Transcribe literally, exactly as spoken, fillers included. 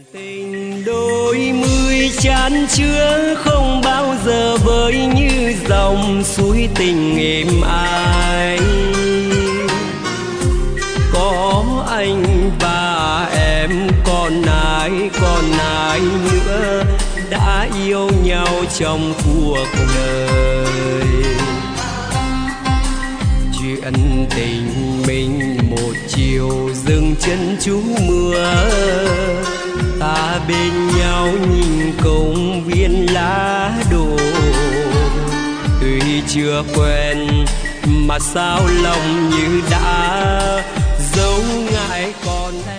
Tình đôi mươi chan chứa không bao giờ vơi như dòng suối tình êm ái. Có anh và em còn ai, còn ai nữa đã yêu nhau trong cuộc đời. Chuyện tình mình một chiều dừng chân trú mưa, ta bên nhau nhìn công viên lá đổ. Tuy chưa quen mà sao lòng như đã dấu ngại còn.